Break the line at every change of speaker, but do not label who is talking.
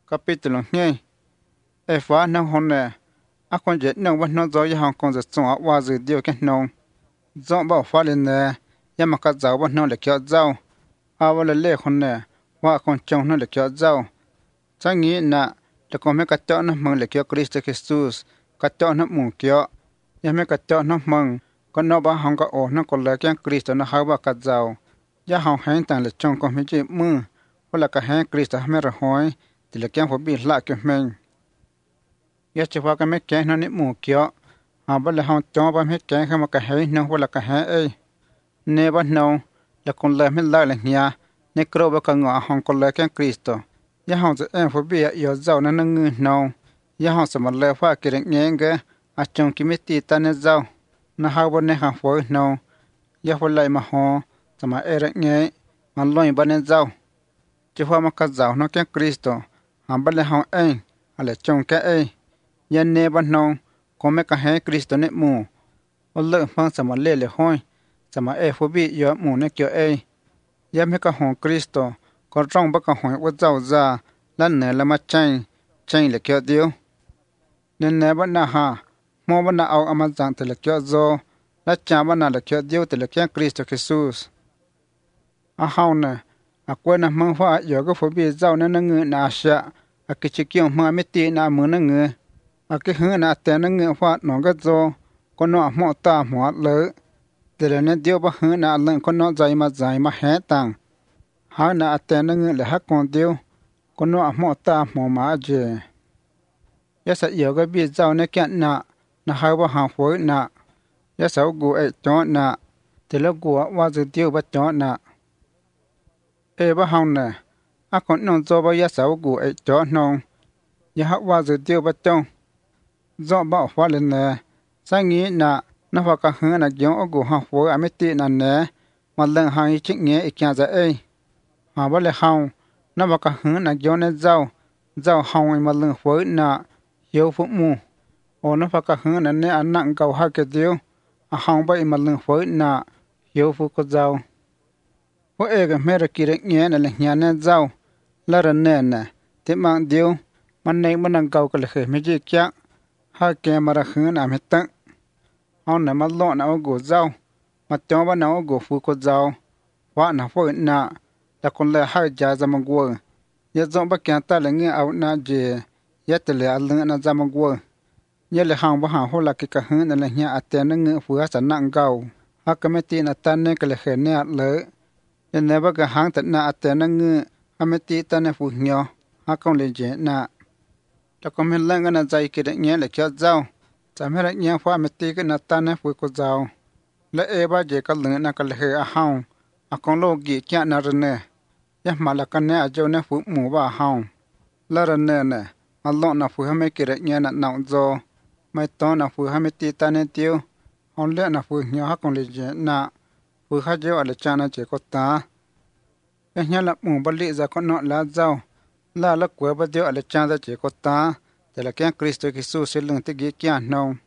capítulo 2 e fa nang honne a kon je nang wa no zo ya hong kong ze song a wa ze dio ke no zo ba fa le ne ya ma ka za wa no le kyo zao a wa le honne wa kon chong no le kyo zao cha ngi na le ko me ka to no mong le kyo Cristo Jesus ka to no mu kyo ya me ka to no mong ko no ba hong ka o no ko le kyo Cristo no ha ba ka zao ya hong hen tan le chong ko me ji mu wala ka hen Cristo me ra hoi ti le kyo fo bi la kyo men ya che wa ka me ke no ni mu kyo a ba le hong to ba me ke ka ma ka he no wala ka he e ne ba no le kon le me la le nya ne kro ba ka nga hong ko le kyo Cristo ya hong ze en fo bi ya yo zao na ngu no ya hong sa ma le fa ki re nge nge a chong ki me ti ta ne zao na ha bo ne ha fo no ya fo lai ma ho sa ma e re nge ma loi ba ne zao che fa ma ka zao no kyo Cristo a ba le hong en a le chong ke e ya ne ba no ko me ka he Cristo ne mu o le fa sa ma le hoi sa ma e fo bi yo mu ne kyo e ya me ka hong Cristo ko trong ba ka hoi wa zao za lan ne la ma chen le kyo dio ne ba na ha mo ba na au ama zang te le kyo zo la cha ba na le kyo dio te le kyo Cristo Jesus a hao ne a kwe na mang fa yo ko fo bi zao na ngu na sha a ki chi kyo ma me ti na mu na ngu a ki hu na te na ngu fa no ga zo ko no mo ta mo le te le ne dio ba hu na len ko no zai ma he tang ha na te na ngu le ha kon dio ko no mo ta mo ma je ya sa yo ga bi zao ne kya na ha ba ha fo na ya sa gu e to na te le gu wa zu dio ba to na e ba ha na a kon no zo ba ya sa gu e to no ya ha wa zu dio ba to zo ba fa le ne sa ngi na fa ka hu na gyo o gu ha fo a me ti na ne ma leng ha yi chi nge e kya za e ha ba le ha na ba ka hu na gyo ne zao ha i ma leng fo na yo fu mu o na fa ka hu na ne an nang ka ha ke dio a ha ba i ma leng fo na yo fu ko zao o e ga me ra ki re nge na le nya ne zao la ra ne na te mang dio man nei man nang ka le he me ji kya ha ke ma ra hu na me ta on na ma lo na o go zao ma to ba na o go fu ko zao wa na fo na la kon le ha ja za ma go ya zo ba kya ta le nge au na je ya te le al na za ma go ya le hang ba ha ho la ki ka hu na le nya a te na nge fu sa na ngao ha ka me ti na ta ne ka le he ne le ya ne ba ka hang ta na a te na nge a me ti ta ne fu nyo ha kon le je na ta ko me la na zai ki de nge le kya zao cha me ra nya fa me ti ka na ta ne fu ko zao le e ba je ka le na ka le he a hang a kon lo gi kya na re ne ya ma la ka ne a jo ne fu mu ba hang la re ne ne a lo na fu ha me ki re nya na na zo mai to na fu ha me ti ta ne tiu on le na fu nya ha kon le je na fu ha je ale cha na che ko ta ya nya la mu ba li za ko no la zao la la kwe ba dio ale cha da che ko ta de la kya Cristo Jesus se lung ti gi kya no